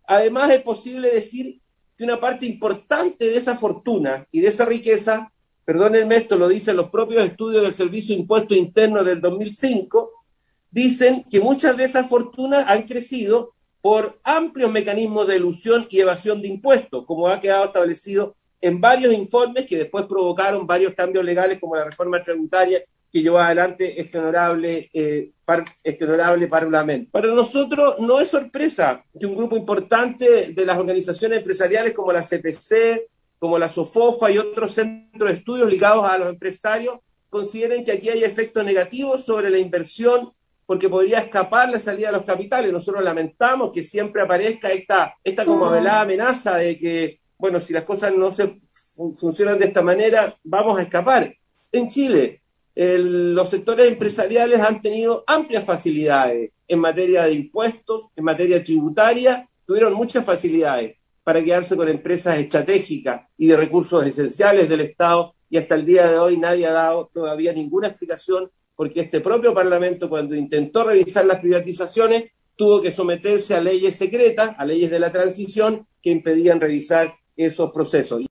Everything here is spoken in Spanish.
Además, es posible decir que una parte importante de esa fortuna y de esa riqueza, perdónenme, esto lo dicen los propios estudios del Servicio de Impuestos Internos del 2005, dicen que muchas de esas fortunas han crecido por amplios mecanismos de elusión y evasión de impuestos, como ha quedado establecido en varios informes que después provocaron varios cambios legales, como la reforma tributaria que llevó adelante este honorable Parlamento. Para nosotros no es sorpresa que un grupo importante de las organizaciones empresariales como la CPC, como la SOFOFA y otros centros de estudios ligados a los empresarios consideren que aquí hay efectos negativos sobre la inversión porque podría escapar la salida de los capitales. Nosotros lamentamos que siempre aparezca esta como velada amenaza de que, bueno, si las cosas no se funcionan de esta manera, vamos a escapar. En Chile, los sectores empresariales han tenido amplias facilidades en materia de impuestos, en materia tributaria, tuvieron muchas facilidades para quedarse con empresas estratégicas y de recursos esenciales del Estado, y hasta el día de hoy nadie ha dado todavía ninguna explicación porque este propio Parlamento, cuando intentó revisar las privatizaciones, tuvo que someterse a leyes secretas, a leyes de la transición, que impedían revisar esos procesos.